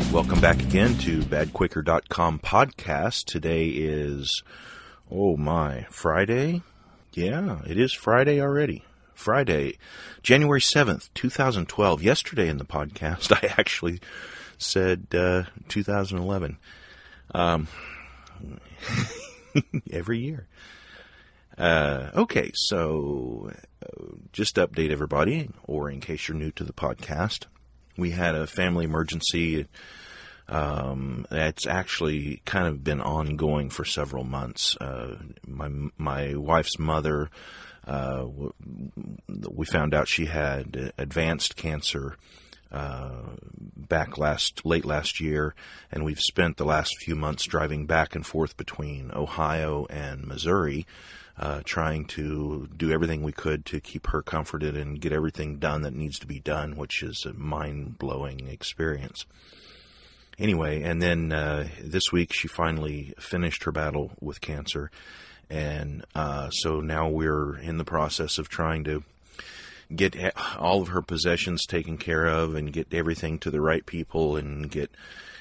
Welcome back again to badquaker.com podcast. Today is, Friday? Yeah, it is Friday already. Friday, January 7th, 2012. Yesterday in the podcast, I actually said 2011. Every year. Okay, so just to update everybody, or in case you're new to the podcast, we had a family emergency. It's actually kind of been ongoing for several months. My wife's mother, we found out she had advanced cancer late last year, and we've spent the last few months driving back and forth between Ohio and Missouri, trying to do everything we could to keep her comforted and get everything done that needs to be done, which is a mind-blowing experience. Anyway, and then this week she finally finished her battle with cancer, and so now we're in the process of trying to get all of her possessions taken care of and get everything to the right people and get,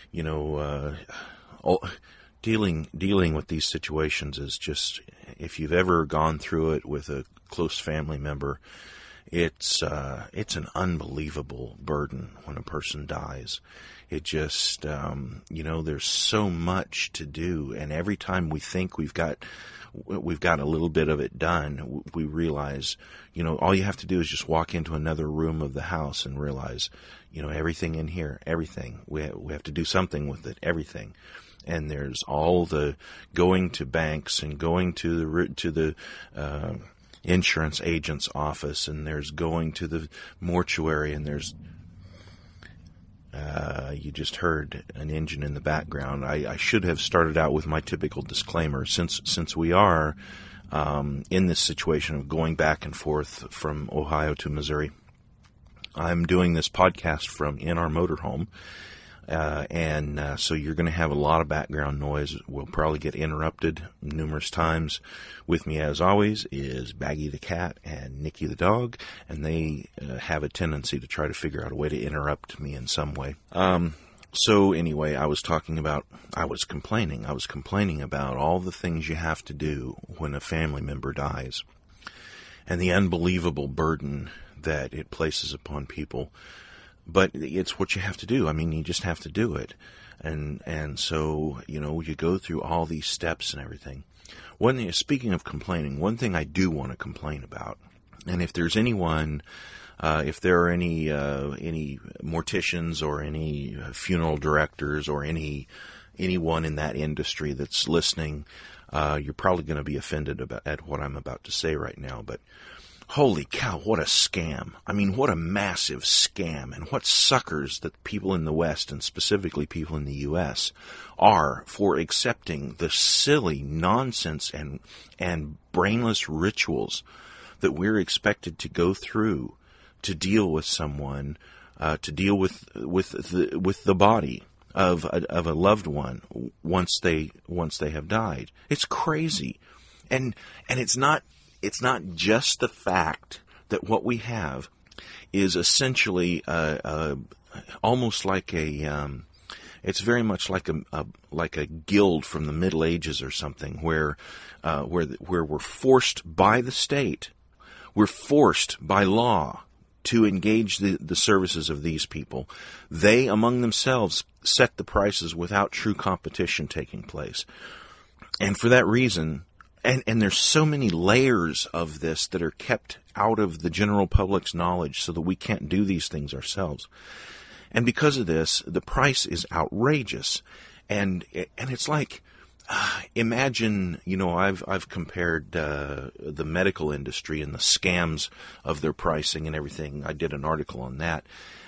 dealing with these situations is just, if you've ever gone through it with a close family member, it's an unbelievable burden when a person dies. It just, there's so much to do, and every time we think we've got a little bit of it done, we realize, all you have to do is just walk into another room of the house and realize, everything in here, everything. We have to do something with it, everything. And there's all the going to banks and going to the insurance agent's office, and there's going to the mortuary, and there's you just heard an engine in the background. I should have started out with my typical disclaimer. Since we are in this situation of going back and forth from Ohio to Missouri, I'm doing this podcast from in our motorhome. So you're going to have a lot of background noise. We'll probably get interrupted numerous times. With me, as always, is Baggy the cat and Nikki the dog, and they have a tendency to try to figure out a way to interrupt me in some way. So anyway, I was complaining about all the things you have to do when a family member dies, and the unbelievable burden that it places upon people. But it's what you have to do. I mean, you just have to do it. And so, you go through all these steps and everything. Speaking of complaining, one thing I do want to complain about, and if there's anyone, if there are any morticians or any funeral directors or anyone in that industry that's listening, you're probably going to be offended at what I'm about to say right now, but holy cow, what a scam. I mean, what a massive scam, and what suckers that people in the West, and specifically people in the U.S., are for accepting the silly nonsense and brainless rituals that we're expected to go through to deal with someone, to deal with the body of a loved one once they have died. It's crazy. And it's not just the fact that what we have is essentially almost like it's very much like a guild from the Middle Ages or something, where we're forced by the state, we're forced by law to engage the services of these people. They among themselves set the prices without true competition taking place, and for that reason. And there's so many layers of this that are kept out of the general public's knowledge so that we can't do these things ourselves. And because of this, the price is outrageous. And it's like, imagine, I've compared the medical industry and the scams of their pricing and everything. I did an article on that.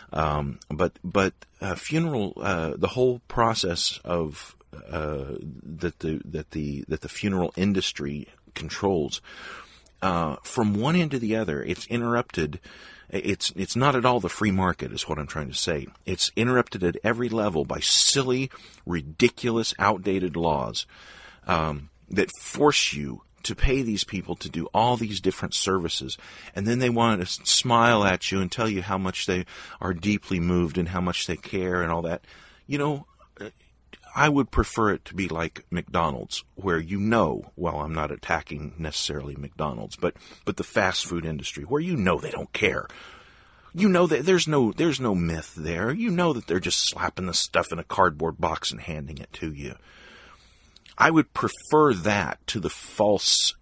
But funeral, the whole process of that the funeral industry controls, from one end to the other, it's interrupted. It's not at all the free market, is what I'm trying to say. It's interrupted at every level by silly, ridiculous, outdated laws that force you to pay these people to do all these different services. And then they want to smile at you and tell you how much they are deeply moved and how much they care and all that. I would prefer it to be like McDonald's, where well, I'm not attacking necessarily McDonald's, but the fast food industry, where they don't care. That there's no myth there. That they're just slapping the stuff in a cardboard box and handing it to you. I would prefer that to the false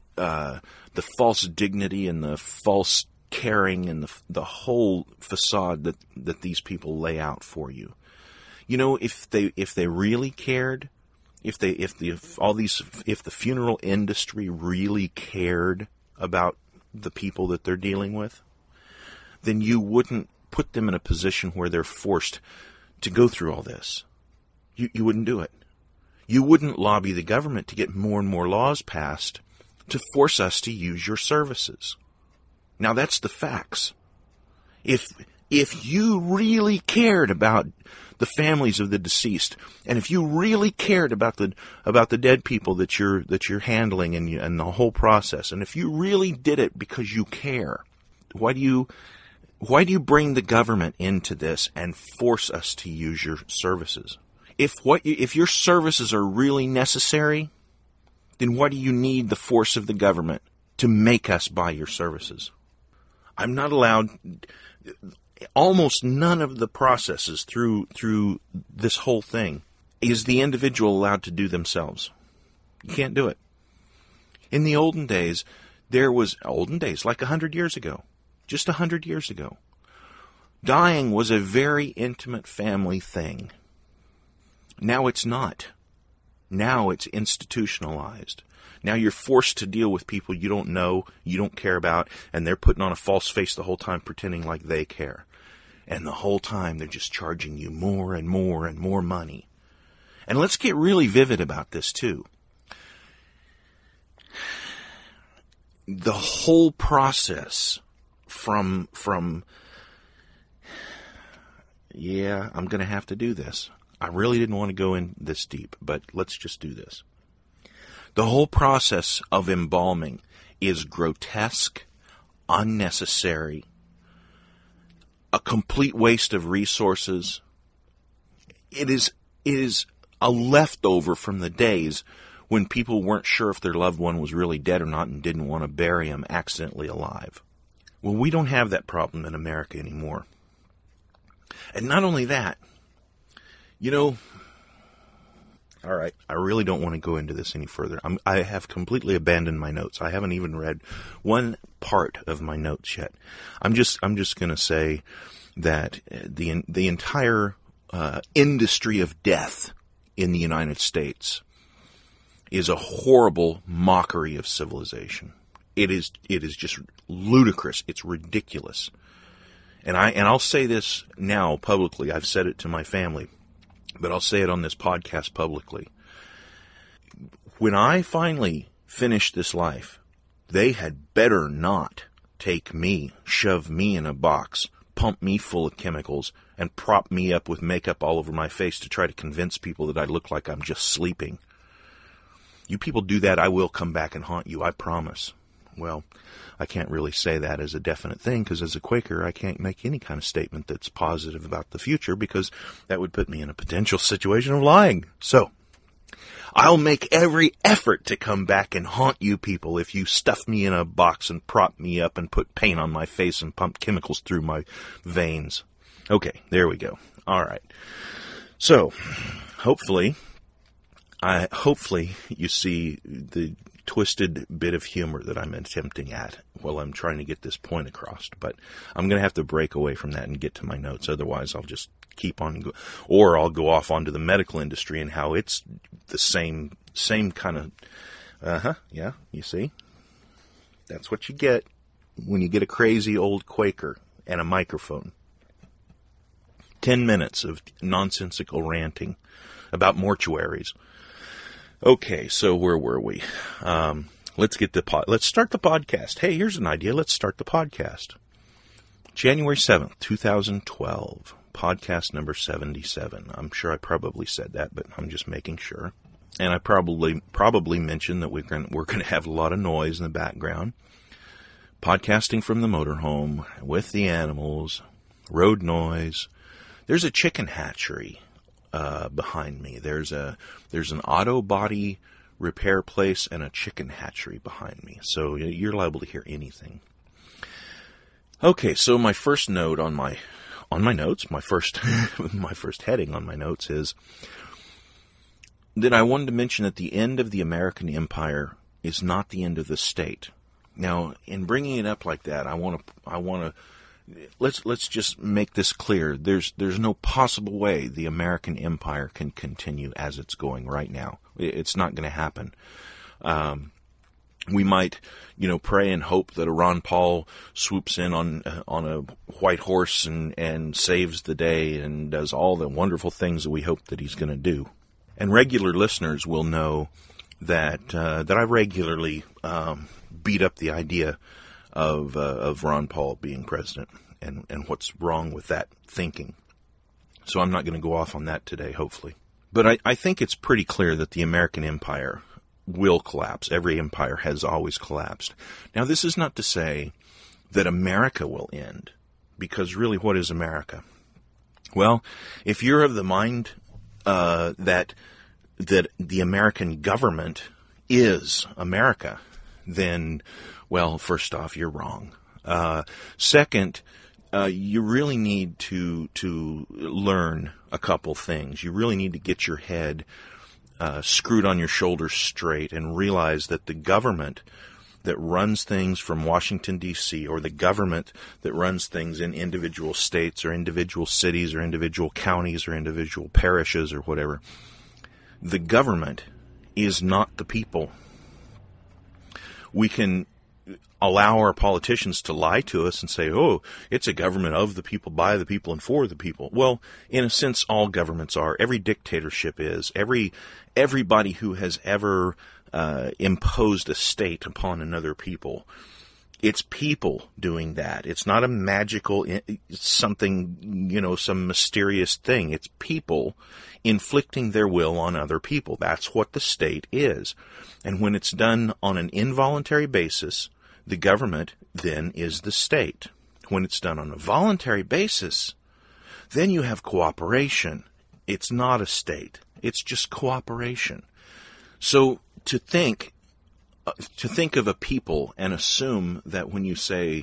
dignity and the false caring and the whole facade that these people lay out for you. If they really cared, if the funeral industry really cared about the people that they're dealing with, then you wouldn't put them in a position where they're forced to go through all this. You wouldn't do it. You wouldn't lobby the government to get more and more laws passed to force us to use your services. Now that's the facts. If you really cared about the families of the deceased, and if you really cared about the dead people that you're handling and the whole process, and if you really did it because you care, why do you bring the government into this and force us to use your services? If your services are really necessary, then why do you need the force of the government to make us buy your services? I'm not allowed. Almost none of the processes through this whole thing is the individual allowed to do themselves. You can't do it. In the olden days, like 100 years ago, just 100 years ago, dying was a very intimate family thing. Now it's not. Now it's institutionalized. Now you're forced to deal with people you don't know, you don't care about, and they're putting on a false face the whole time pretending like they care. And the whole time they're just charging you more and more and more money. And let's get really vivid about this too. The whole process from I'm going to have to do this. I really didn't want to go in this deep, but let's just do this. The whole process of embalming is grotesque, unnecessary, a complete waste of resources. It is a leftover from the days when people weren't sure if their loved one was really dead or not and didn't want to bury him accidentally alive. Well, we don't have that problem in America anymore. And not only that, all right, I really don't want to go into this any further. I have completely abandoned my notes. I haven't even read one part of my notes yet. I'm just going to say that the entire industry of death in the United States is a horrible mockery of civilization. It is just ludicrous. It's ridiculous. And I'll say this now publicly. I've said it to my family, but I'll say it on this podcast publicly. When I finally finish this life, they had better not take me, shove me in a box, pump me full of chemicals, and prop me up with makeup all over my face to try to convince people that I look like I'm just sleeping. You people do that, I will come back and haunt you, I promise. Well, I can't really say that as a definite thing, because as a Quaker, I can't make any kind of statement that's positive about the future, because that would put me in a potential situation of lying. So, I'll make every effort to come back and haunt you people if you stuff me in a box and prop me up and put paint on my face and pump chemicals through my veins. Okay, there we go. All right. So, hopefully you see the twisted bit of humor that I'm attempting at while I'm trying to get this point across. But I'm going to have to break away from that and get to my notes. Otherwise, I'll just keep on, or I'll go off onto the medical industry and how it's the same kind of, yeah, you see? That's what you get when you get a crazy old Quaker and a microphone. 10 minutes of nonsensical ranting about mortuaries. Okay, so where were we? Let's start the podcast. Hey, here's an idea. Let's start the podcast. January 7th, 2012. Podcast number 77. I'm sure I probably said that, but I'm just making sure. And I probably mentioned that we're going to have a lot of noise in the background. Podcasting from the motorhome with the animals, road noise. There's a chicken hatchery behind me. There's an auto body repair place and a chicken hatchery behind me. So you're liable to hear anything. Okay, so my first note on my notes, my first heading on my notes is that I wanted to mention that the end of the American empire is not the end of the state. Now, in bringing it up like that, I want to let's just make this clear. There's no possible way the American empire can continue as it's going right now. It's not going to happen. We might, pray and hope that a Ron Paul swoops in on a white horse and saves the day and does all the wonderful things that we hope that he's going to do. And regular listeners will know that I regularly beat up the idea of Ron Paul being president and what's wrong with that thinking. So I'm not going to go off on that today, hopefully. But I think it's pretty clear that the American empire will collapse. Every empire has always collapsed. Now, this is not to say that America will end, because really, what is America? Well, if you're of the mind that the American government is America, then, well, first off, you're wrong. Second, you really need to learn a couple things. You really need to get your head screwed on your shoulders straight and realize that the government that runs things from Washington, D.C., or the government that runs things in individual states or individual cities or individual counties or individual parishes or whatever, the government is not the people. We can allow our politicians to lie to us and say, oh, it's a government of the people, by the people, and for the people. Well, in a sense, all governments are. Every dictatorship is. Everybody who has ever imposed a state upon another people, it's people doing that. It's not a magical, something, some mysterious thing. It's people inflicting their will on other people. That's what the state is. And when it's done on an involuntary basis, the government then is the state. When it's done on a voluntary basis, then you have cooperation. It's not a state. It's just cooperation. So to think of a people and assume that when you say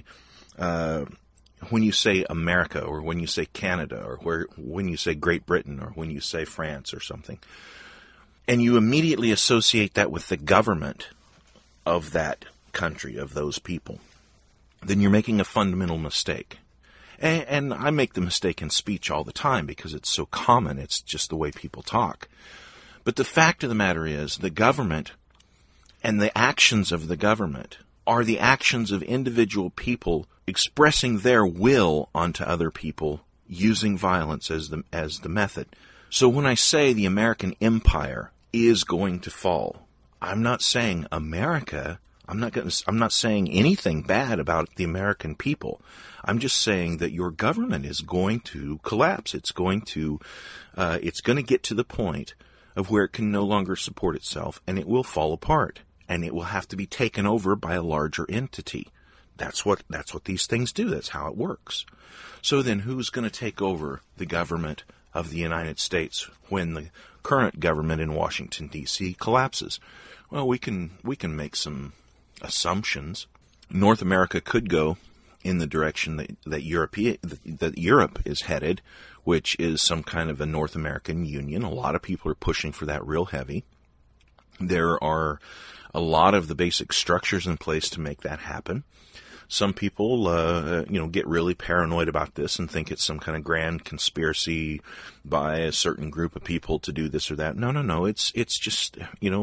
America, or when you say Canada, or when you say Great Britain, or when you say France or something, and you immediately associate that with the government of that country, of those people, then you're making a fundamental mistake. And I make the mistake in speech all the time because it's so common. It's just the way people talk. But the fact of the matter is, the government and the actions of the government are the actions of individual people expressing their will onto other people using violence as the method. So when I say the American empire is going to fall, I'm not saying America. I'm not saying anything bad about the American people. I'm just saying that your government is going to collapse. It's going to get to the point of where it can no longer support itself, and it will fall apart, and it will have to be taken over by a larger entity. That's what these things do. That's how it works. So then, who's going to take over the government of the United States when the current government in Washington, D.C. collapses? Well, we can make some assumptions. North America could go in the direction that Europe is headed, which is some kind of a North American Union. A lot of people are pushing for that real heavy. There are a lot of the basic structures in place to make that happen. Some people, get really paranoid about this and think it's some kind of grand conspiracy by a certain group of people to do this or that. No. It's just,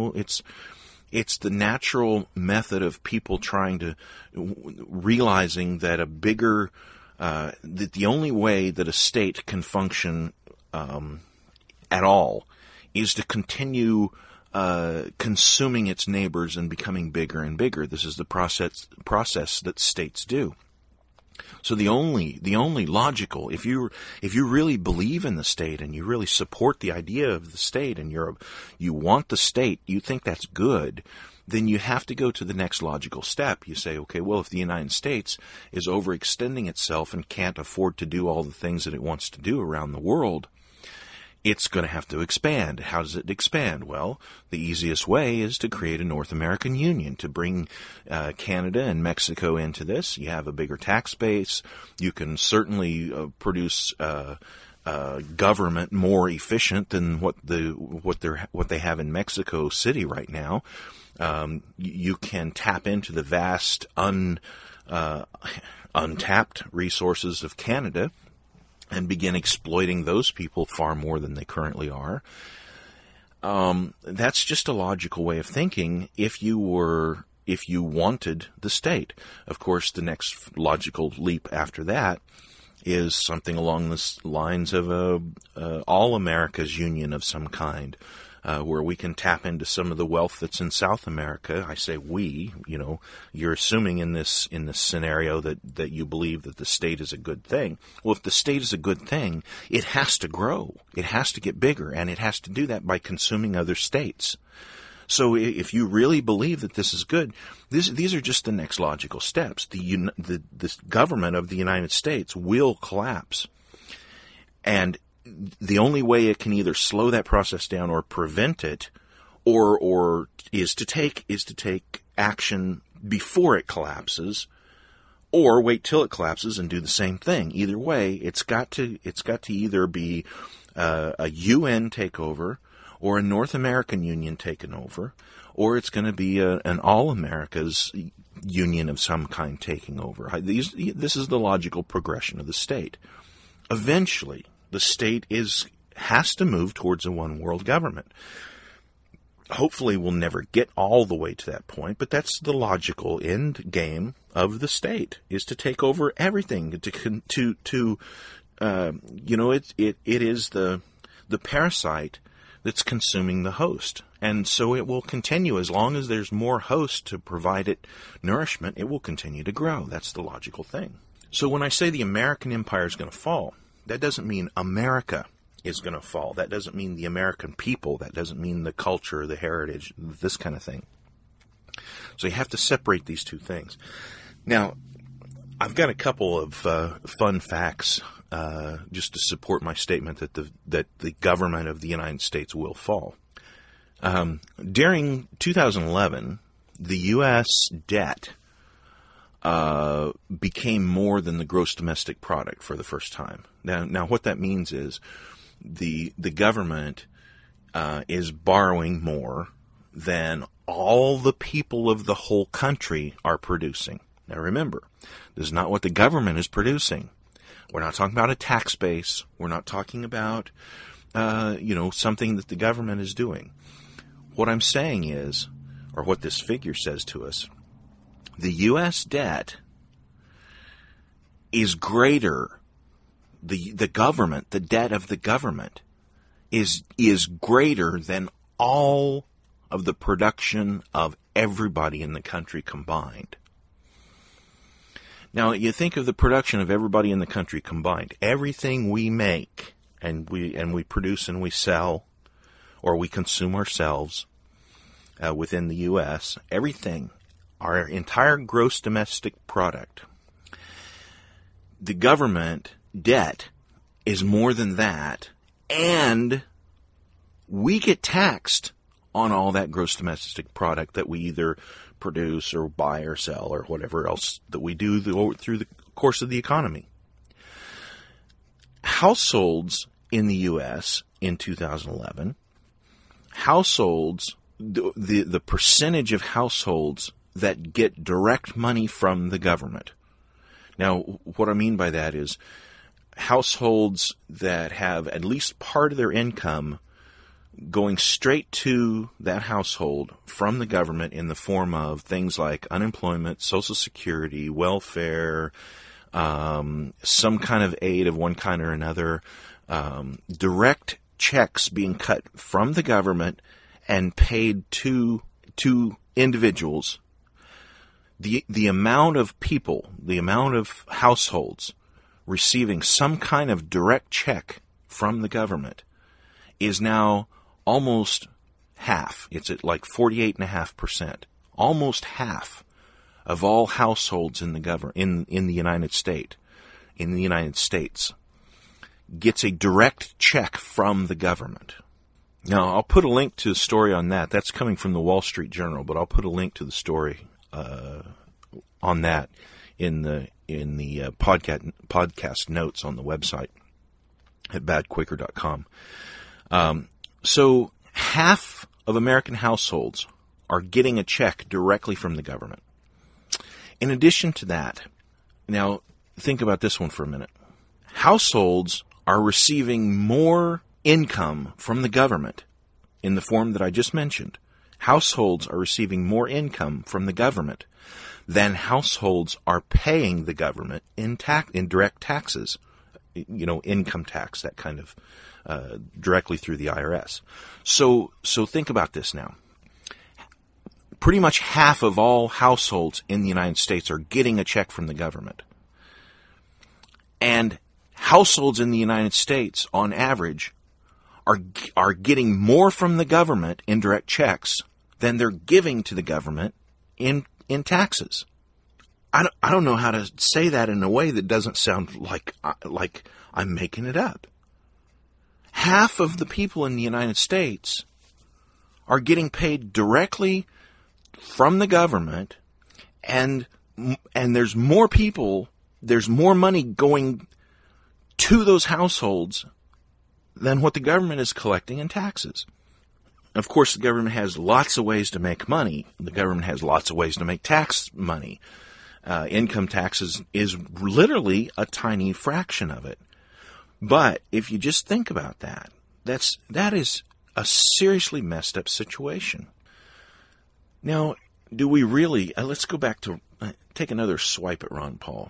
it's the natural method of people trying to, realizing that that the only way that a state can function at all is to continue consuming its neighbors and becoming bigger and bigger. This is the process that states do. So the only logical, if you really believe in the state and you really support the idea of the state and you want the state, you think that's good, then you have to go to the next logical step. You say, okay, well, if the United States is overextending itself and can't afford to do all the things that it wants to do around the world, it's going to have to expand. How does it expand? Well, the easiest way is to create a North American Union, to bring Canada and Mexico into this. You have a bigger tax base. You can certainly produce government more efficient than what they have in Mexico City right now. You can tap into the vast untapped resources of Canada and begin exploiting those people far more than they currently are. That's just a logical way of thinking if you wanted the state. Of course, the next logical leap after that is something along the lines of all America's union of some kind, where we can tap into some of the wealth that's in South America. I say we, you're assuming in this scenario that you believe that the state is a good thing. Well, if the state is a good thing, it has to grow. It has to get bigger, and it has to do that by consuming other states. So if you really believe that this is good, these are just the next logical steps. The government of the United States will collapse. And the only way it can either slow that process down or prevent it, or is to take action before it collapses, or wait till it collapses and do the same thing. Either way, it's got to either be a UN takeover or a North American Union taken over, or it's going to be an all America's union of some kind taking over. This is the logical progression of the state. Eventually, the state has to move towards a one world government. Hopefully we'll never get all the way to that point, but that's the logical end game of the state, is to take over everything, it is the parasite that's consuming the host. And so it will continue. As long as there's more hosts to provide it nourishment, it will continue to grow. That's the logical thing. So when I say the American empire is going to fall, that doesn't mean America is going to fall. That doesn't mean the American people. That doesn't mean the culture, the heritage, this kind of thing. So you have to separate these two things. Now, I've got a couple of fun facts just to support my statement that the government of the United States will fall. During 2011, the U.S. debt became more than the gross domestic product for the first time. Now what that means is the government is borrowing more than all the people of the whole country are producing. Now remember, this is not what the government is producing. We're not talking about a tax base. We're not talking about something that the government is doing. What I'm saying is, or what this figure says to us, the U.S. debt is greater. The government, the debt of the government, is greater than all of the production of everybody in the country combined. Now, you think of the production of everybody in the country combined. Everything we make and we produce and we sell, or we consume ourselves within the U.S., everything, our entire gross domestic product, the government debt is more than that, and we get taxed on all that gross domestic product that we either produce or buy or sell or whatever else that we do through the course of the economy. Households in the U.S. in 2011, the percentage of households that get direct money from the government. Now, what I mean by that is households that have at least part of their income going straight to that household from the government in the form of things like unemployment, Social Security, welfare, some kind of aid of one kind or another, direct checks being cut from the government and paid to individuals. The amount of people, the amount of households receiving some kind of direct check from the government is now almost half. It's at like 48.5%. Almost half of all households in the United States gets a direct check from the government. Now, I'll put a link to the story on that. That's coming from the Wall Street Journal, but I'll put a link to the story on that in the podcast notes on the website at badquaker.com. So half of American households are getting a check directly from the government. In addition to that, now think about this one for a minute. Households are receiving more income from the government in the form that I just mentioned. Households are receiving more income from the government than households are paying the government in direct taxes, income tax, that kind of, directly through the IRS. So think about this now. Pretty much half of all households in the United States are getting a check from the government. And households in the United States, on average, are getting more from the government in direct checks than they're giving to the government in taxes. I don't know how to say that in a way that doesn't sound like I'm making it up. Half of the people in the United States are getting paid directly from the government, and there's more people, there's more money going to those households than what the government is collecting in taxes. Of course, the government has lots of ways to make money. The government has lots of ways to make tax money. Income taxes is literally a tiny fraction of it. But if you just think about that, that is a seriously messed up situation. Now, do we really, let's go back to, take another swipe at Ron Paul.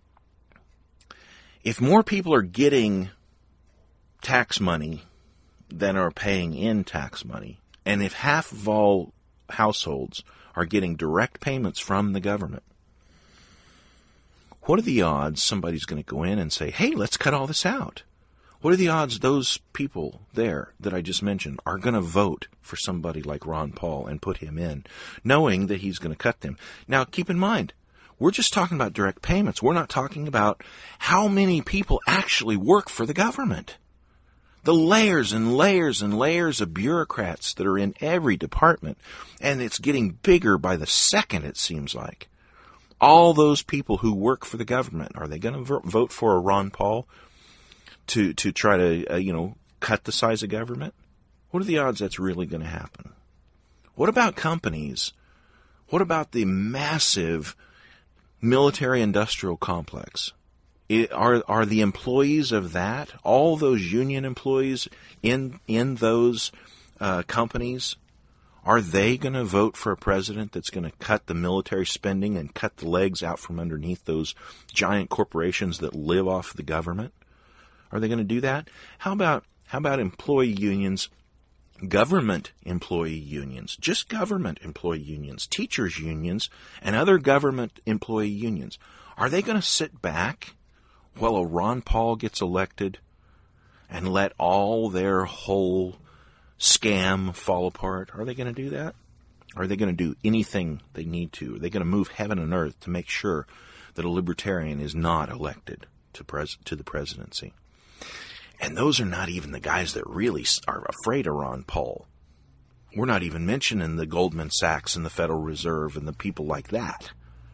If more people are getting tax money than are paying in tax money, and if half of all households are getting direct payments from the government, what are the odds somebody's going to go in and say, hey, let's cut all this out? What are the odds those people there that I just mentioned are going to vote for somebody like Ron Paul and put him in, knowing that he's going to cut them? Now, keep in mind, we're just talking about direct payments. We're not talking about how many people actually work for the government. The layers and layers and layers of bureaucrats that are in every department, and it's getting bigger by the second, it seems like. All those people who work for the government, are they going to vote for a Ron Paul to try to, cut the size of government? What are the odds that's really going to happen? What about companies? What about the massive military-industrial complex? Are the employees of that, all those union employees in those companies, are they going to vote for a president that's going to cut the military spending and cut the legs out from underneath those giant corporations that live off the government? Are they going to do that? How about employee unions, government employee unions, just government employee unions, teachers unions, and other government employee unions? Are they going to sit back while a Ron Paul gets elected and let all their whole scam fall apart? Are they going to do that? Are they going to do anything they need to? Are they going to move heaven and earth to make sure that a libertarian is not elected to the presidency? And those are not even the guys that really are afraid of Ron Paul. We're not even mentioning the Goldman Sachs and the Federal Reserve and the people like that.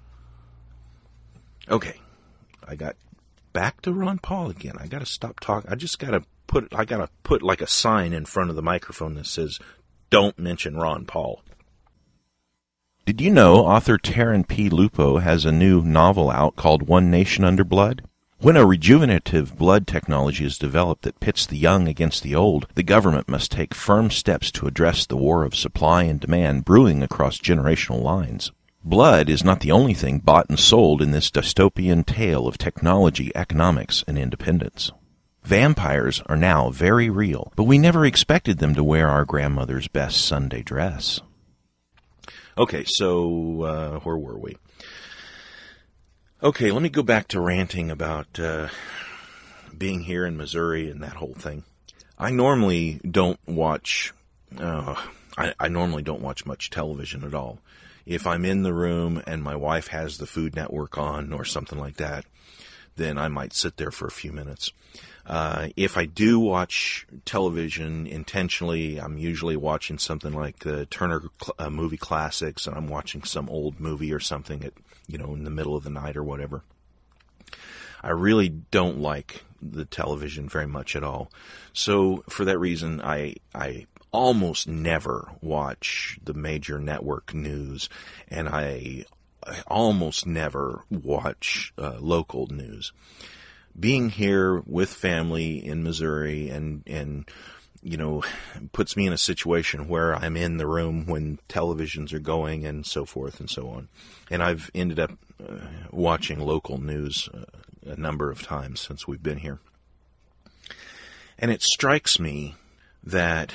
Okay, I got back to Ron Paul again. I got to stop talking. I got to put like a sign in front of the microphone that says, don't mention Ron Paul. Did you know author Taryn P. Lupo has a new novel out called One Nation Under Blood? When a rejuvenative blood technology is developed that pits the young against the old, the government must take firm steps to address the war of supply and demand brewing across generational lines. Blood is not the only thing bought and sold in this dystopian tale of technology, economics, and independence. Vampires are now very real, but we never expected them to wear our grandmother's best Sunday dress. Okay, so where were we? Okay, let me go back to ranting about being here in Missouri and that whole thing. I normally don't watch. I normally don't watch much television at all. If I'm in the room and my wife has the Food Network on or something like that, then I might sit there for a few minutes. If I do watch television intentionally, I'm usually watching something like the Turner Movie Classics, and I'm watching some old movie or something at, in the middle of the night or whatever. I really don't like the television very much at all. So for that reason, I almost never watch the major network news, and I almost never watch local news. Being here with family in Missouri and puts me in a situation where I'm in the room when televisions are going and so forth and so on. And I've ended up watching local news a number of times since we've been here. And it strikes me that,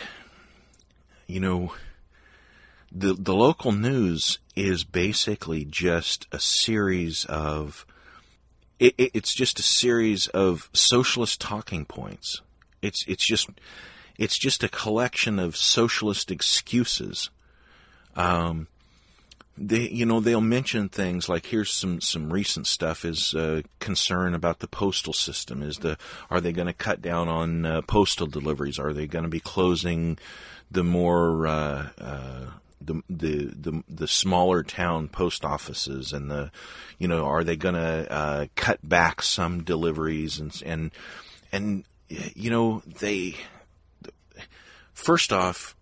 the local news is basically just a series of, it's just a series of socialist talking points. It's just a collection of socialist excuses. They'll mention things like, here's some recent stuff is concern about the postal system. Are they going to cut down on postal deliveries? Are they going to be closing the more the smaller town post offices, and are they going to cut back some deliveries and they, first off,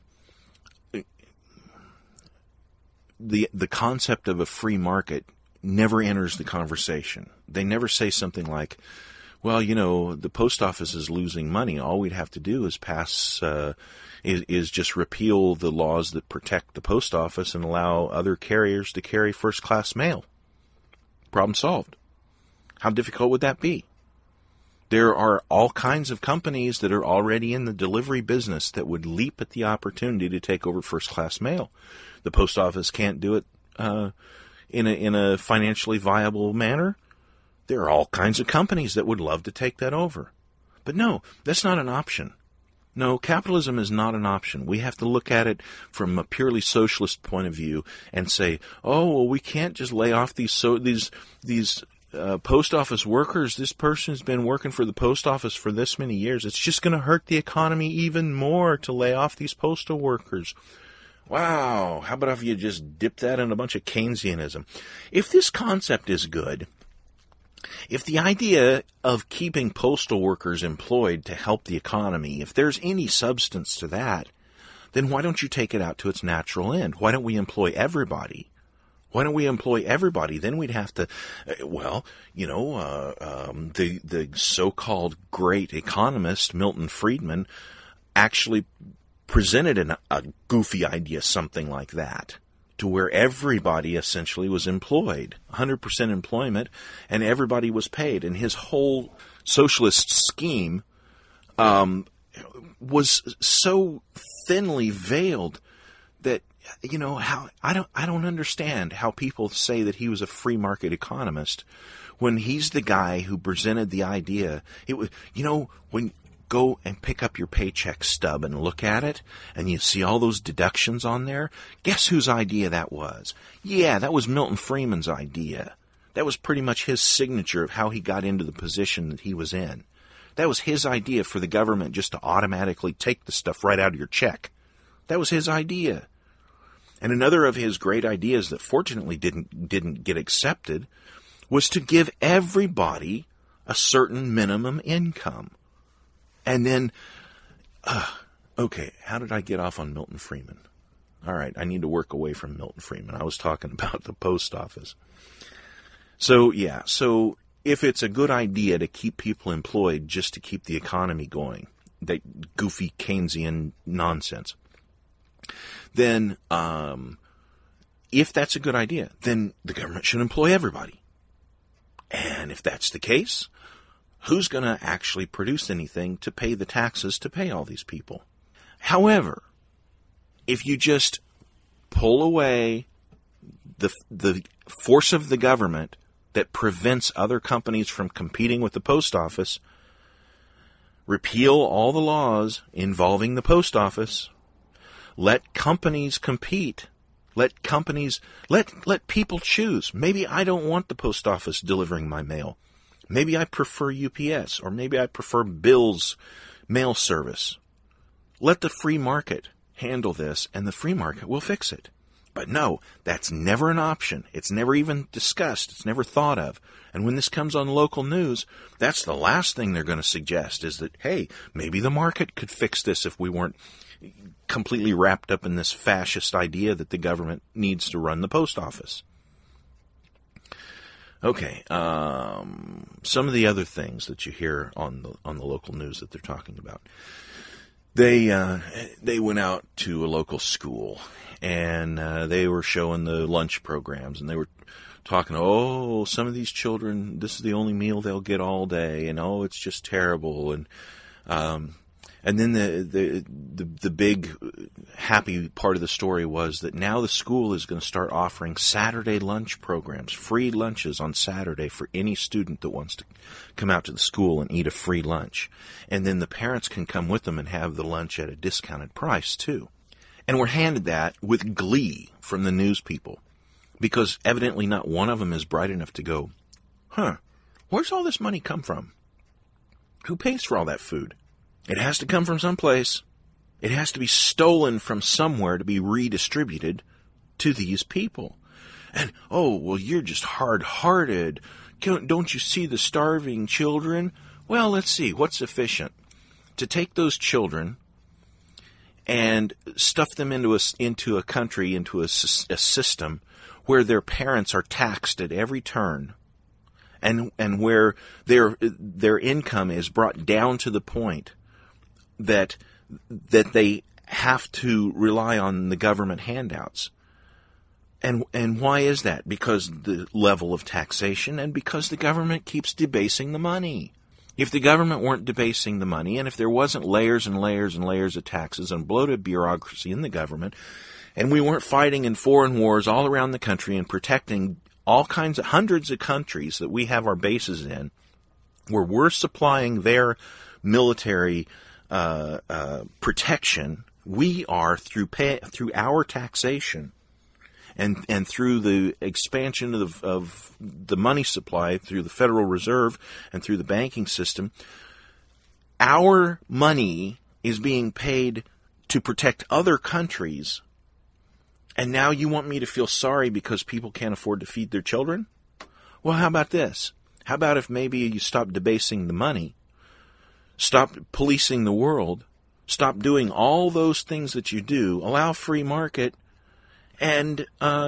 the concept of a free market never enters the conversation. They never say something like, well, the post office is losing money. All we'd have to do is is just repeal the laws that protect the post office and allow other carriers to carry first-class mail. Problem solved. How difficult would that be? There are all kinds of companies that are already in the delivery business that would leap at the opportunity to take over first-class mail. The post office can't do it in a financially viable manner. There are all kinds of companies that would love to take that over. But no, that's not an option. No, capitalism is not an option. We have to look at it from a purely socialist point of view and say, oh, well, we can't just lay off these post office workers. This person has been working for the post office for this many years. It's just going to hurt the economy even more to lay off these postal workers. Wow, how about if you just dip that in a bunch of Keynesianism? If this concept is good, if the idea of keeping postal workers employed to help the economy, if there's any substance to that, then why don't you take it out to its natural end? Why don't we employ everybody? Why don't we employ everybody? Then we'd have to, the so-called great economist, Milton Friedman, actually presented a goofy idea, something like that, to where everybody essentially was employed, 100% employment, and everybody was paid. And his whole socialist scheme was so thinly veiled that, how I don't understand how people say that he was a free market economist when he's the guy who presented the idea. It was, when go and pick up your paycheck stub and look at it, and you see all those deductions on there. Guess whose idea that was? Yeah, that was Milton Friedman's idea. That was pretty much his signature of how he got into the position that he was in. That was his idea for the government just to automatically take the stuff right out of your check. That was his idea. And another of his great ideas that fortunately didn't get accepted was to give everybody a certain minimum income. And then, okay, how did I get off on Milton Friedman? All right, I need to work away from Milton Friedman. I was talking about the post office. So if it's a good idea to keep people employed just to keep the economy going, that goofy Keynesian nonsense, then if that's a good idea, then the government should employ everybody. And if that's the case, who's going to actually produce anything to pay the taxes to pay all these people? However, if you just pull away the force of the government that prevents other companies from competing with the post office, repeal all the laws involving the post office, let companies compete, let people choose. Maybe I don't want the post office delivering my mail. Maybe I prefer UPS, or maybe I prefer Bill's mail service. Let the free market handle this, and the free market will fix it. But no, that's never an option. It's never even discussed. It's never thought of. And when this comes on local news, that's the last thing they're going to suggest, is that, hey, maybe the market could fix this if we weren't completely wrapped up in this fascist idea that the government needs to run the post office. Okay, some of the other things that you hear on the local news that they're talking about. They went out to a local school, and they were showing the lunch programs, and they were talking, oh, some of these children, this is the only meal they'll get all day, and oh, it's just terrible, and then the big happy part of the story was that now the school is going to start offering Saturday lunch programs, free lunches on Saturday for any student that wants to come out to the school and eat a free lunch. And then the parents can come with them and have the lunch at a discounted price too. And we're handed that with glee from the news people, because evidently not one of them is bright enough to go, where's all this money come from? Who pays for all that food? It has to come from someplace. It has to be stolen from somewhere to be redistributed to these people. And, oh, well, you're just hard-hearted. Don't you see the starving children? Well, let's see. What's sufficient? To take those children and stuff them into a country, into a system where their parents are taxed at every turn, and where their income is brought down to the point that they have to rely on the government handouts. And why is that? Because the level of taxation, and because the government keeps debasing the money. If the government weren't debasing the money, and if there wasn't layers and layers and layers of taxes and bloated bureaucracy in the government, and we weren't fighting in foreign wars all around the country and protecting all kinds of hundreds of countries that we have our bases in, where we're supplying their military protection, we are through our taxation and through the expansion of the money supply through the Federal Reserve and through the banking system. Our money is being paid to protect other countries, and now you want me to feel sorry because people can't afford to feed their children? Well, how about this? How about if maybe you stop debasing the money, stop policing the world, stop doing all those things that you do, allow free market, and,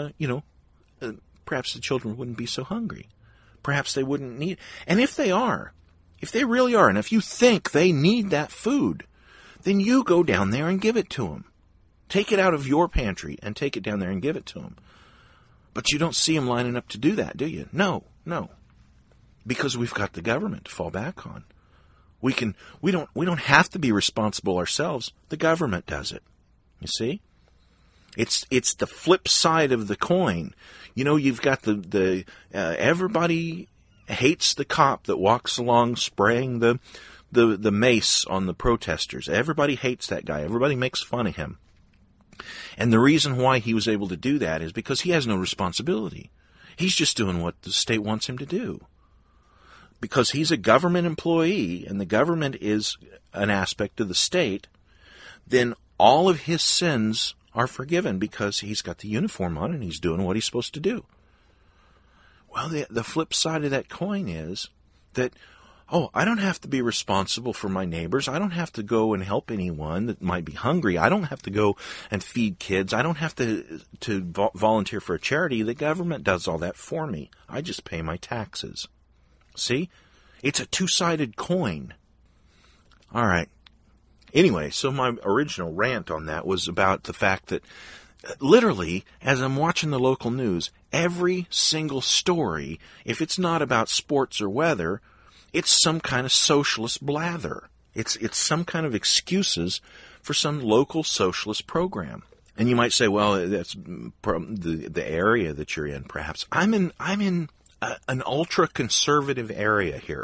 perhaps the children wouldn't be so hungry. Perhaps they wouldn't need... And if they really are, and if you think they need that food, then you go down there and give it to them. Take it out of your pantry and take it down there and give it to them. But you don't see them lining up to do that, do you? No. Because we've got the government to fall back on. We don't have to be responsible ourselves. The government does it. You see? It's the flip side of the coin. You know, you've got the everybody hates the cop that walks along spraying the mace on the protesters. Everybody hates that guy. Everybody makes fun of him. And the reason why he was able to do that is because he has no responsibility. He's just doing what the state wants him to do. Because he's a government employee and the government is an aspect of the state, then all of his sins are forgiven because he's got the uniform on and he's doing what he's supposed to do. Well, the flip side of that coin is that, I don't have to be responsible for my neighbors. I don't have to go and help anyone that might be hungry. I don't have to go and feed kids. I don't have to volunteer for a charity. The government does all that for me. I just pay my taxes. See? It's a two-sided coin. All right. Anyway, so my original rant on that was about the fact that literally, as I'm watching the local news, every single story, if it's not about sports or weather, it's some kind of socialist blather. It's some kind of excuses for some local socialist program. And you might say, well, that's the area that you're in, perhaps. I'm in an ultra-conservative area here.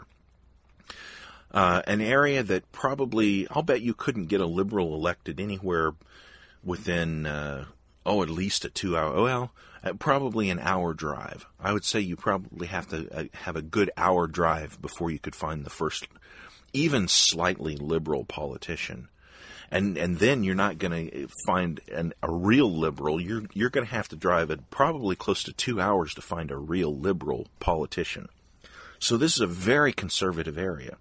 An area that probably, I'll bet you couldn't get a liberal elected anywhere within at least a 2 hour, well, probably an hour drive. I would say you probably have to have a good hour drive before you could find the first, even slightly liberal politician. And then you're not going to find a real liberal. You're going to have to drive probably close to 2 hours to find a real liberal politician. So this is a very conservative area.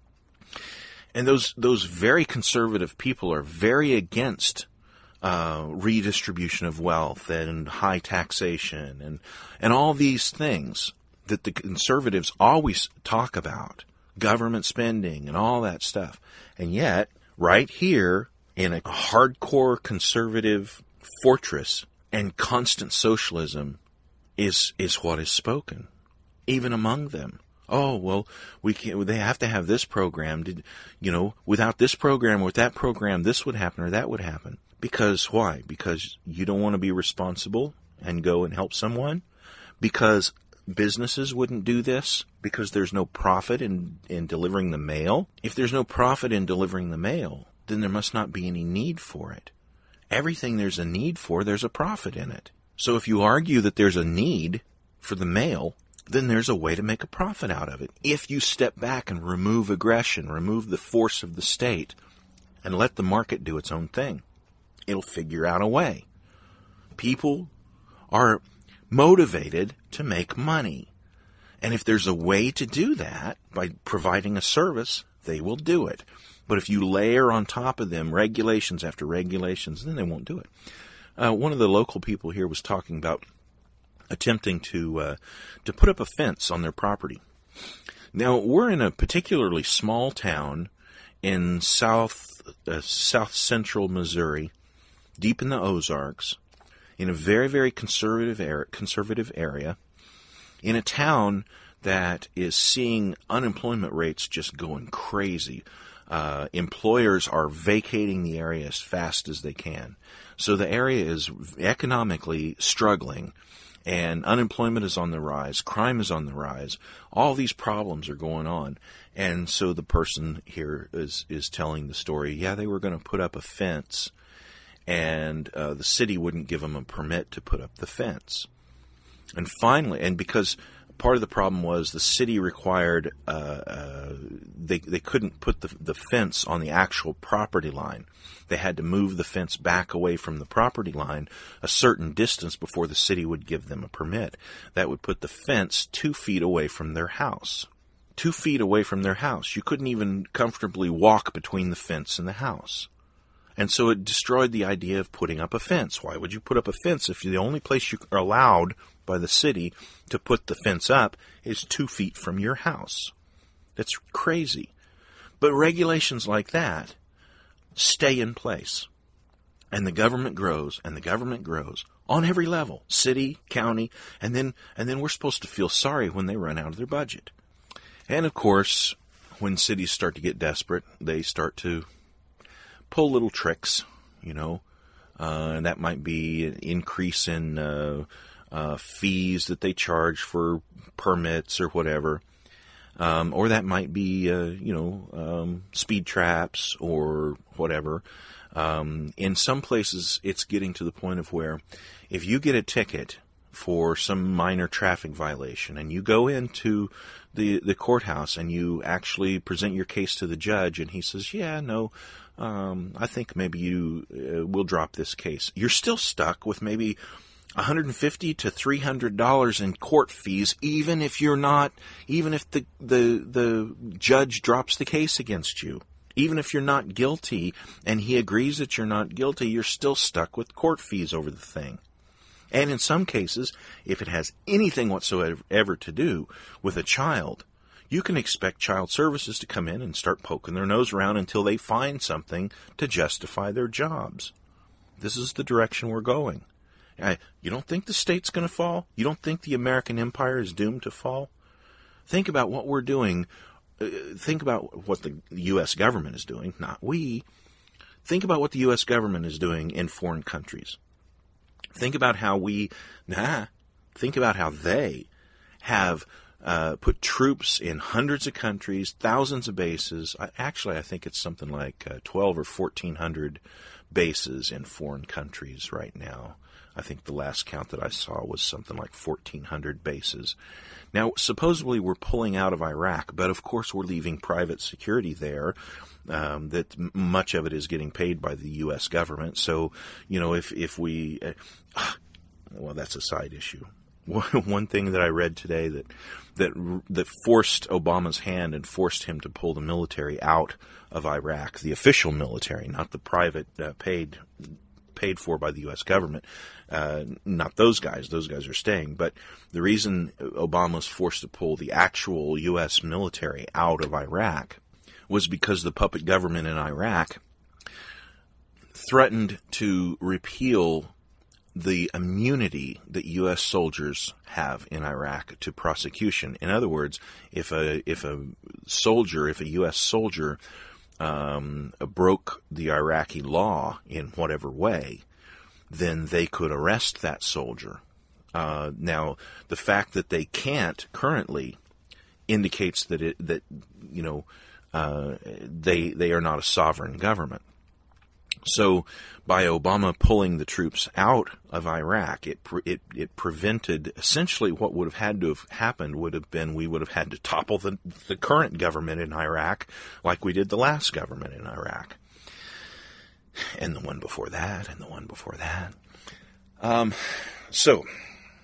And those very conservative people are very against redistribution of wealth and high taxation and all these things that the conservatives always talk about, government spending and all that stuff. And yet, right here in a hardcore conservative fortress and constant socialism is what is spoken, even among them. Oh, well, they have to have this program. Without this program or with that program, this would happen or that would happen. Because why? Because you don't want to be responsible and go and help someone? Because businesses wouldn't do this? Because there's no profit in delivering the mail? If there's no profit in delivering the mail, then there must not be any need for it. Everything there's a need for, there's a profit in it. So if you argue that there's a need for the mail, then there's a way to make a profit out of it. If you step back and remove aggression, remove the force of the state, and let the market do its own thing, it'll figure out a way. People are motivated to make money. And if there's a way to do that by providing a service, they will do it. But if you layer on top of them regulations after regulations, then they won't do it. One of the local people here was talking about attempting to put up a fence on their property. Now, we're in a particularly small town in south central Missouri, deep in the Ozarks, in a very, very conservative area, in a town that is seeing unemployment rates just going crazy. Employers are vacating the area as fast as they can. So the area is economically struggling, and unemployment is on the rise, crime is on the rise, all these problems are going on. And so the person here is telling the story, they were going to put up a fence, and the city wouldn't give them a permit to put up the fence. And finally, and because part of the problem was the city required, they couldn't put the fence on the actual property line. They had to move the fence back away from the property line a certain distance before the city would give them a permit. That would put the fence 2 feet away from their house. 2 feet away from their house. You couldn't even comfortably walk between the fence and the house. And so it destroyed the idea of putting up a fence. Why would you put up a fence if the only place you are allowed by the city to put the fence up is 2 feet from your house? That's crazy. But regulations like that stay in place. And the government grows, and the government grows on every level, city, county, and then we're supposed to feel sorry when they run out of their budget. And of course, when cities start to get desperate, they start to pull little tricks, and that might be an increase in fees that they charge for permits or whatever. Or that might be, speed traps or whatever. In some places, it's getting to the point of where if you get a ticket for some minor traffic violation and you go into the courthouse and you actually present your case to the judge and he says, I think maybe you will drop this case. You're still stuck with maybe $150 to $300 in court fees, even if the judge drops the case against you. Even if you're not guilty and he agrees that you're not guilty, you're still stuck with court fees over the thing. And in some cases, if it has anything whatsoever to do with a child, you can expect child services to come in and start poking their nose around until they find something to justify their jobs. This is the direction we're going. You don't think the state's going to fall? You don't think the American empire is doomed to fall? Think about what we're doing. Think about what the U.S. government is doing, not we. Think about what the U.S. government is doing in foreign countries. Think about how think about how they have put troops in hundreds of countries, thousands of bases. I think it's something like 12 or 1,400 bases in foreign countries right now. I think the last count that I saw was something like 1,400 bases. Now, supposedly we're pulling out of Iraq, but of course we're leaving private security there. That much of it is getting paid by the U.S. government. So, if we, well, that's a side issue. One thing that I read today that forced Obama's hand and forced him to pull the military out of Iraq, the official military, not the private paid for by the U.S. government. Not those guys. Those guys are staying. But the reason Obama was forced to pull the actual U.S. military out of Iraq was because the puppet government in Iraq threatened to repeal the immunity that U.S. soldiers have in Iraq to prosecution. In other words, if a U.S. soldier broke the Iraqi law in whatever way, then they could arrest that soldier. Now, the fact that they can't currently indicates that they are not a sovereign government. So, by Obama pulling the troops out of Iraq, it prevented essentially what would have had to have happened would have been we would have had to topple the current government in Iraq like we did the last government in Iraq. And the one before that, and the one before that. So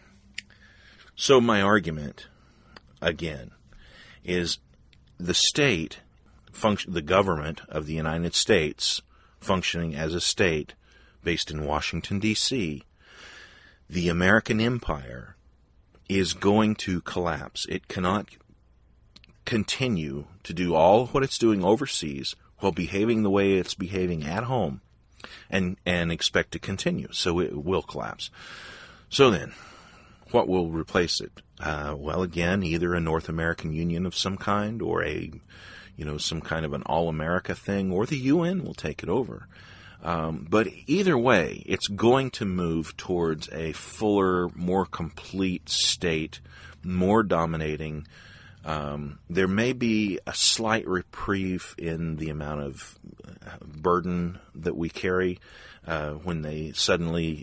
my argument, again, is the state, the government of the United States, functioning as a state based in Washington, D.C., the American empire is going to collapse. It cannot continue to do all what it's doing overseas while behaving the way it's behaving at home and expect to continue. So it will collapse. So then, what will replace it? Well, again, either a North American Union of some kind or some kind of an all-America thing, or the UN will take it over. But either way, it's going to move towards a fuller, more complete state, more dominating. There may be a slight reprieve in the amount of burden that we carry when they suddenly,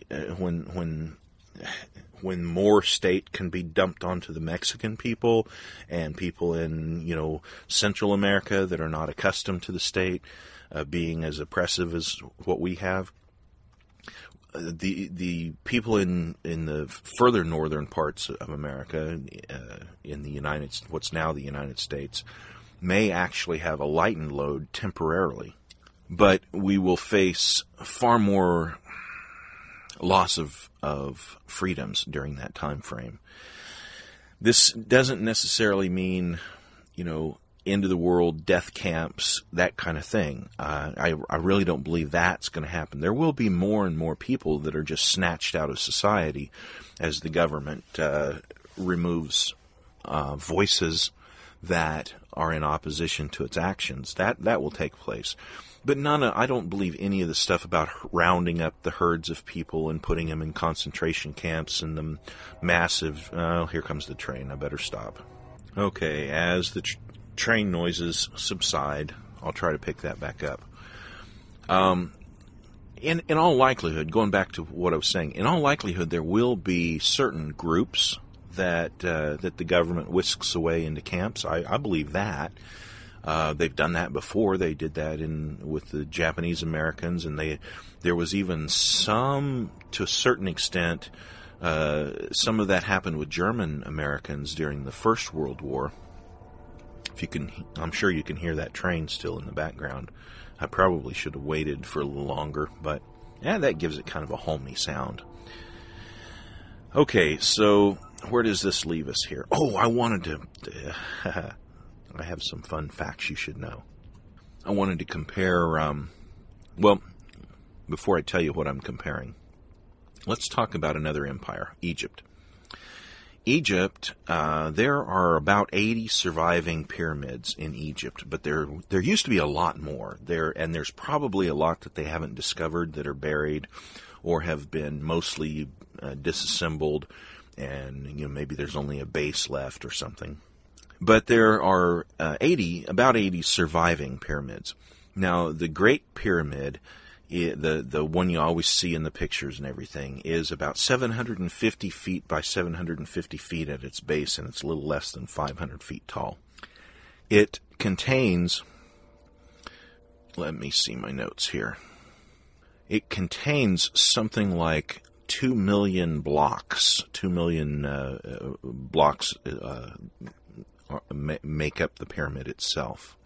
when more state can be dumped onto the Mexican people and people in, Central America that are not accustomed to the state being as oppressive as what we have. The people in the further northern parts of America, in what's now the United States, may actually have a lightened load temporarily, but we will face far more loss of freedoms during that time frame. This doesn't necessarily mean, end of the world, death camps, that kind of thing. I really don't believe that's going to happen. There will be more and more people that are just snatched out of society as the government removes voices that are in opposition to its actions. That will take place. But I don't believe any of the stuff about rounding up the herds of people and putting them in concentration camps and the massive, here comes the train, I better stop. Okay, as the train noises subside, I'll try to pick that back up. In all likelihood, going back to what I was saying, in all likelihood there will be certain groups that the government whisks away into camps. I believe that. They've done that before. They did that with the Japanese Americans, and there was even some, to a certain extent, some of that happened with German Americans during the First World War. I'm sure you can hear that train still in the background. I probably should have waited for a little longer, but that gives it kind of a homey sound. Okay, so where does this leave us here? Oh, I wanted to... I have some fun facts you should know. I wanted to compare... before I tell you what I'm comparing, let's talk about another empire, Egypt. Egypt, there are about 80 surviving pyramids in Egypt, but there used to be a lot more. And there's probably a lot that they haven't discovered that are buried or have been mostly disassembled, and maybe there's only a base left or something. But there are about 80 surviving pyramids. Now, the Great Pyramid the one you always see in the pictures and everything, is about 750 feet by 750 feet at its base, and it's a little less than 500 feet tall. It contains, let me see my notes here. It contains something like 2 million blocks. 2 million blocks make up the pyramid itself.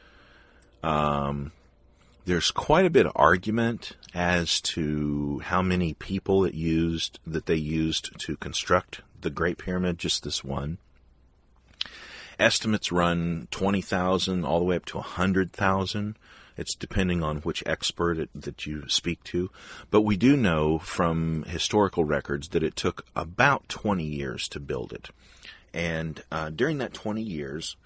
There's quite a bit of argument as to how many people they used to construct the Great Pyramid, just this one. Estimates run 20,000 all the way up to 100,000. It's depending on which expert that you speak to. But we do know from historical records that it took about 20 years to build it. And during that 20 years,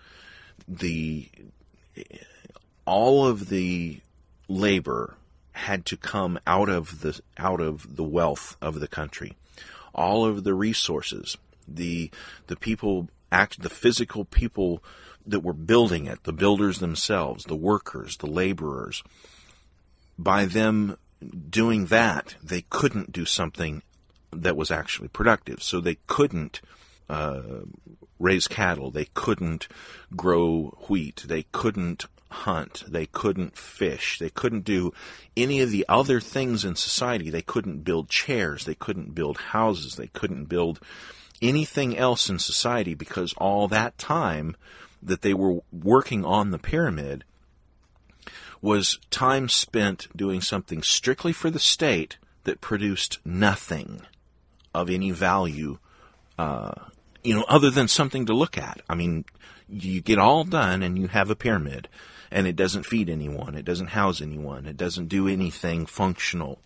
all of the labor had to come out of the wealth of the country. All of the resources, the people, the physical people that were building it, the builders themselves, the workers, the laborers. By them doing that, they couldn't do something that was actually productive. So they couldn't raise cattle. They couldn't grow wheat. They couldn't hunt. They couldn't fish. They couldn't do any of the other things in society. They couldn't build chairs. They couldn't build houses. They couldn't build anything else in society, because all that time that they were working on the pyramid was time spent doing something strictly for the state that produced nothing of any value, other than something to look at. I mean, you get all done and you have a pyramid, and it doesn't feed anyone, it doesn't house anyone, it doesn't do anything functional.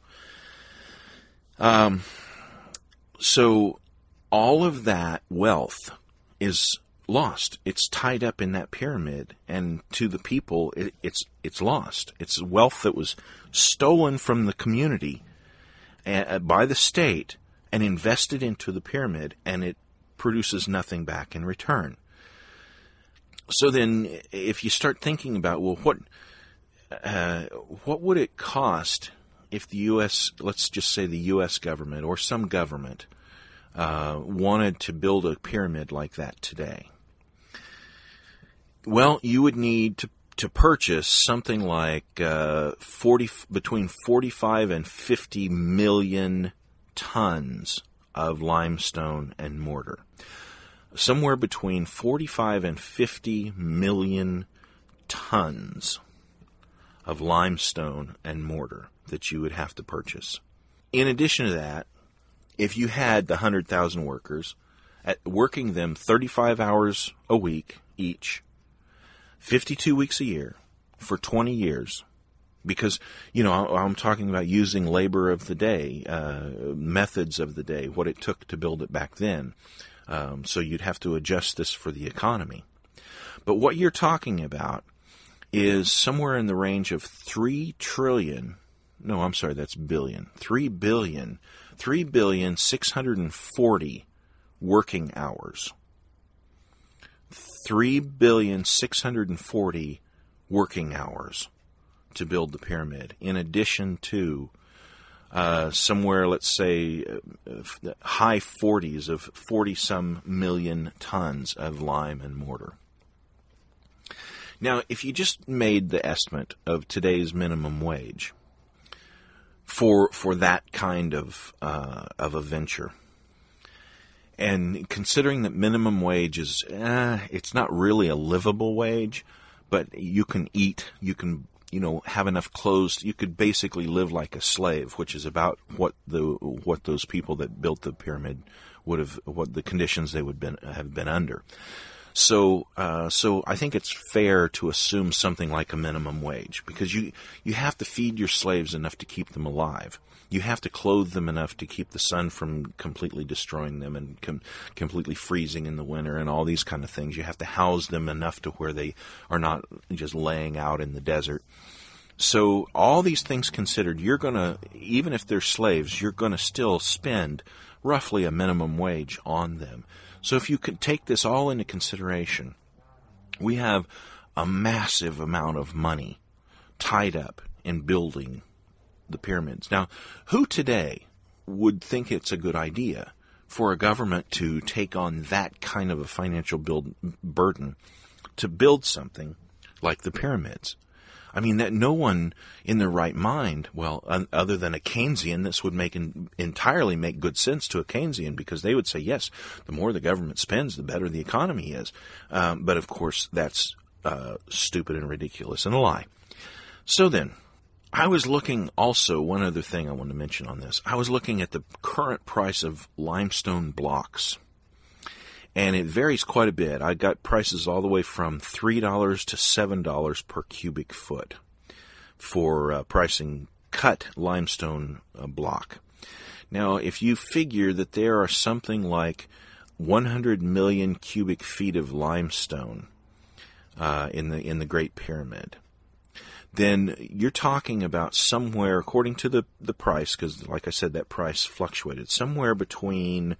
So all of that wealth is lost. It's tied up in that pyramid, and to the people, it's lost. It's wealth that was stolen from the community by the state and invested into the pyramid, and it produces nothing back in return. So then, if you start thinking about, well, what would it cost if the U.S., let's just say the U.S. government or some government, wanted to build a pyramid like that today? Well, you would need to purchase something like between 45 and 50 million tons of limestone and mortar. Somewhere between 45 and 50 million tons of limestone and mortar that you would have to purchase. In addition to that, if you had the 100,000 workers working them 35 hours a week each, 52 weeks a year for 20 years, because, I'm talking about using labor of the day, methods of the day, what it took to build it back then. So you'd have to adjust this for the economy. But what you're talking about is somewhere in the range of 3 billion 640 working hours. 3,640 working hours to build the pyramid, in addition to somewhere, let's say, high 40s of 40-some million tons of lime and mortar. Now, if you just made the estimate of today's minimum wage for that kind of a venture, and considering that minimum wage is, it's not really a livable wage, but you can eat, you can, have enough clothes, you could basically live like a slave, which is about what those people that built the pyramid what the conditions they would have been under. So I think it's fair to assume something like a minimum wage, because you have to feed your slaves enough to keep them alive. You have to clothe them enough to keep the sun from completely destroying them and completely freezing in the winter and all these kind of things. You have to house them enough to where they are not just laying out in the desert. So all these things considered, you're going to, even if they're slaves, you're going to still spend roughly a minimum wage on them. So if you could take this all into consideration, we have a massive amount of money tied up in building the pyramids. Now, who today would think it's a good idea for a government to take on that kind of a financial burden to build something like the pyramids? I mean, that no one in their right mind, well, other than a Keynesian, this would entirely make good sense to a Keynesian, because they would say, yes, the more the government spends, the better the economy is. But of course, that's stupid and ridiculous and a lie. So then, I was looking also, one other thing I want to mention on this. I was looking at the current price of limestone blocks. And it varies quite a bit. I got prices all the way from $3 to $7 per cubic foot for pricing cut limestone block. Now, if you figure that there are something like 100 million cubic feet of limestone in the Great Pyramid, then you're talking about somewhere, according to the price, because like I said, that price fluctuated, somewhere between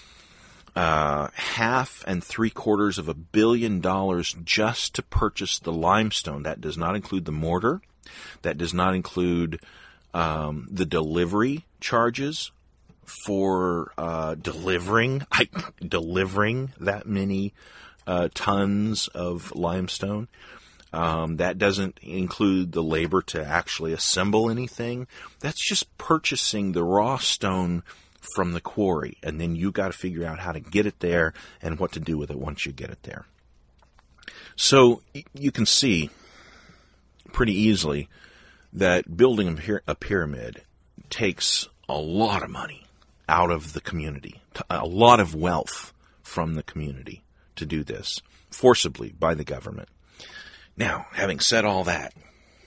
$500 and $750 million just to purchase the limestone. That does not include the mortar. That does not include the delivery charges for delivering that many tons of limestone. That doesn't include the labor to actually assemble anything. That's just purchasing the raw stone from the quarry, and then you got to figure out how to get it there and what to do with it once you get it there. So you can see pretty easily that building a pyramid takes a lot of money out of the community, a lot of wealth from the community to do this, forcibly by the government. Now, having said all that,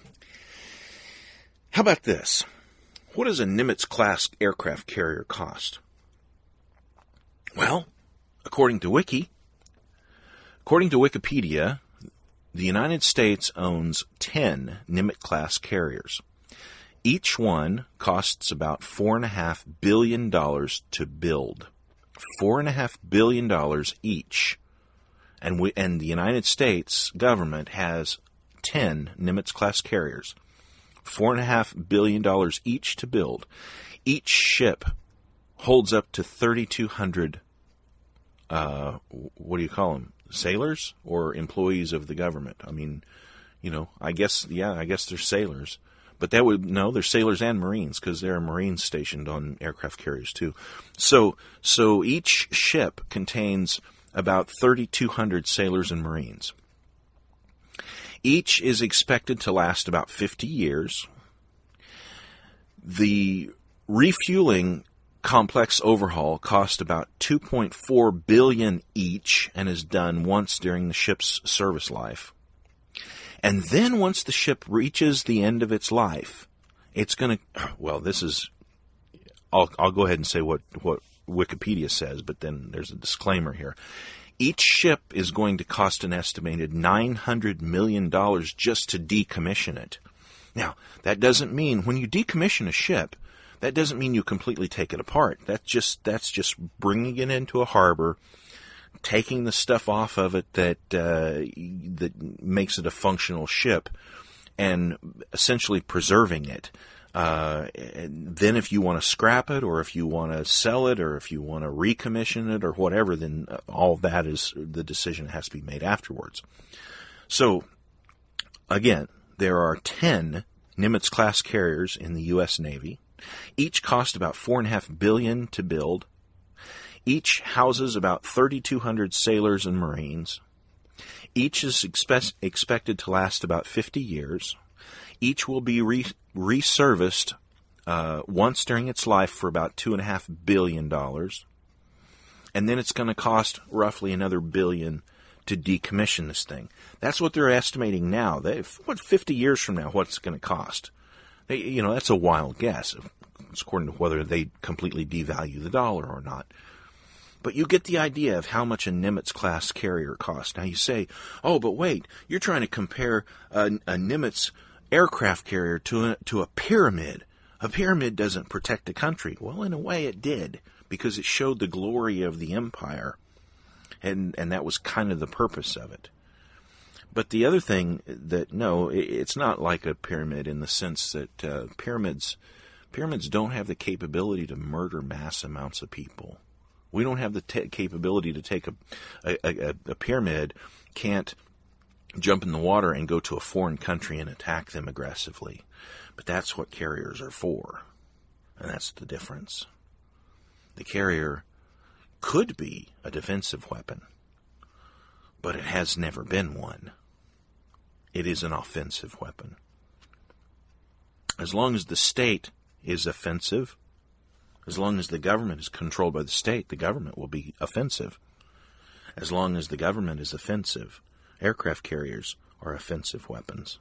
how about this? What does a Nimitz-class aircraft carrier cost? Well, according to Wikipedia, the United States owns 10 Nimitz-class carriers. Each one costs about $4.5 billion to build. $4.5 billion each. And the United States government has 10 Nimitz-class carriers. $4.5 billion each to build. Each ship holds up to 3,200, what do you call them? Sailors or employees of the government? I mean, I guess they're sailors. But they're sailors and Marines, because there are Marines stationed on aircraft carriers too. So each ship contains about 3,200 sailors and Marines. Each is expected to last about 50 years. The refueling complex overhaul cost about $2.4 billion each and is done once during the ship's service life. And then once the ship reaches the end of its life, it's going to, well, this is, I'll go ahead and say what Wikipedia says, but then there's a disclaimer here. Each ship is going to cost an estimated $900 million just to decommission it. Now, that doesn't mean, when you decommission a ship, that doesn't mean you completely take it apart. That's just bringing it into a harbor, taking the stuff off of it that makes it a functional ship, and essentially preserving it. And then if you want to scrap it, or if you want to sell it, or if you want to recommission it, or whatever, then all that is, the decision has to be made afterwards. So, again, there are 10 Nimitz-class carriers in the U.S. Navy. Each cost about $4.5 billion to build. Each houses about 3,200 sailors and Marines. Each is expected to last about 50 years. Each will be reserviced once during its life for about $2.5 billion. And then it's going to cost roughly another $1 billion to decommission this thing. That's what they're estimating now. 50 years from now, what's it going to cost? That's a wild guess. It's according to whether they completely devalue the dollar or not. But you get the idea of how much a Nimitz-class carrier costs. Now you say, oh, but wait, you're trying to compare a Nimitz aircraft carrier to a pyramid. A pyramid doesn't protect a country. Well, in a way it did, because it showed the glory of the empire. And that was kind of the purpose of it. But the other thing that, no, it's not like a pyramid in the sense that pyramids, Pyramids don't have the capability to murder mass amounts of people. We don't have the capability to take a pyramid, can't jump in the water and go to a foreign country and attack them aggressively. But that's what carriers are for. And that's the difference. The carrier could be a defensive weapon, but it has never been one. It is an offensive weapon. As long as the state is offensive, as long as the government is controlled by the state, the government will be offensive. As long as the government is offensive, aircraft carriers are offensive weapons.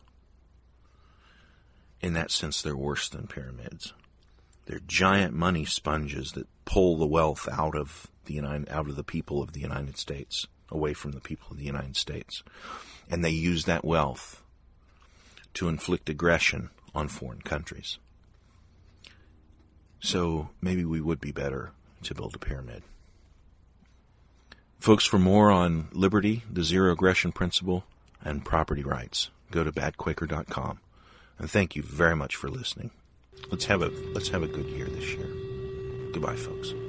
In that sense, they're worse than pyramids. They're giant money sponges that pull the wealth out of the people of the United States, away from the people of the United States. And they use that wealth to inflict aggression on foreign countries. So maybe we would be better to build a pyramid. Folks, for more on liberty, the zero aggression principle, and property rights, go to badquaker.com. And thank you very much for listening. Let's have a good year this year. Goodbye, folks.